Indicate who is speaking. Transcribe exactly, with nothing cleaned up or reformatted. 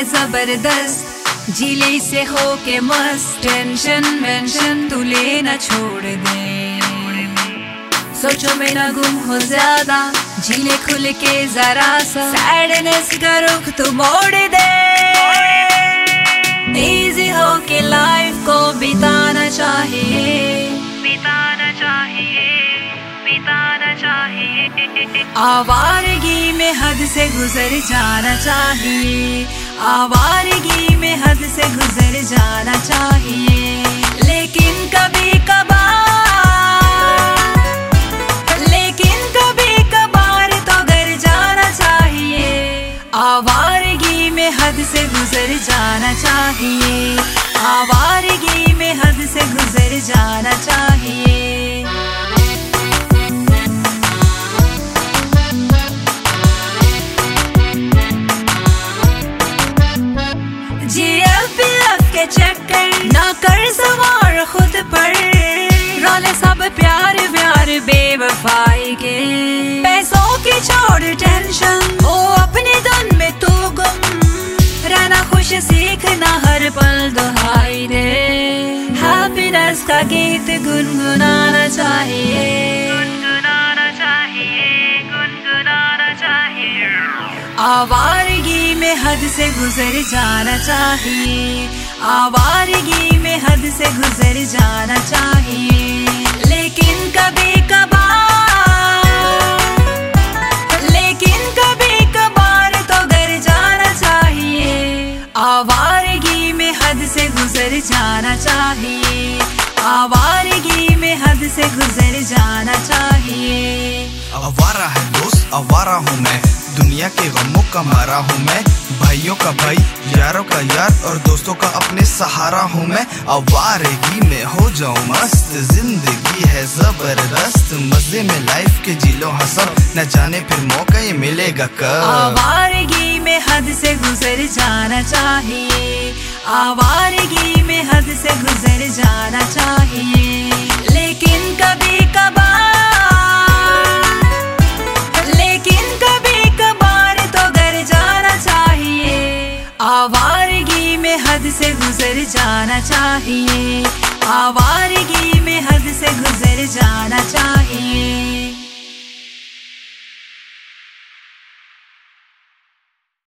Speaker 1: जबरदस्त, जिले से हो के मस्त। टेंशन मेंशन तू लेना छोड़ दे, सोचो में ना गुम हो ज्यादा, जिले खुल के जरा सा। सैडनेस का रुख तू मोड़ दे, इजी हो के लाइफ को बिताना चाहिए, बिताना चाहिए, बिताना चाहिए। आवारगी में हद से गुजर जाना चाहिए, आवारगी में हद से गुजर जाना चाहिए। लेकिन कभी कभार, लेकिन कभी कभार तो घर जाना चाहिए। आवारगी में हद से गुजर जाना चाहिए, आवारगी में हद से गुजर जाना चाहिए। के चक्कर ना कर सवार खुद पर, रोले सब प्यार प्यार बेवफाई के। पैसों की छोड़ टेंशन, ओ अपने धुन में तू गुम, रहना खुश सीखना हर पल दुहाई दे। हैप्पीनेस का गीत गुनगुनाना चाहिए, गुनगुनाना चाहिए, गुनगुनाना चाहिए। आवारगी में हद से गुजर जाना चाहिए, आवारगी में हद से गुजर जाना चाहिए। लेकिन कभी कभार, लेकिन कभी कभार तो घर जाना चाहिए। आवारगी में हद से गुजर जाना चाहिए, आवारगी में हद से गुजर जाना चाहिए।
Speaker 2: आवारा है दोस्त, आवारा हूँ मैं, दुनिया के गमों का मारा हूँ मैं। भाइयों का भाई, यारों का यार और दोस्तों का अपने सहारा हूँ मैं। आवारगी में हो जाऊँ मस्त, जिंदगी है जबरदस्त, मजे में लाइफ के जिलो हसब, न जाने फिर मौका ये मिलेगा कब।
Speaker 1: आवारगी में हद से गुजर जाना चाहिए, आवारगी में हद से गुजर जाना चाहिए। लेकिन कभी कभार, लेकिन कभी कभार तो घर जाना चाहिए। आवारगी में हद से गुजर जाना चाहिए, आवारगी में हद से गुजर जाना चाहिए।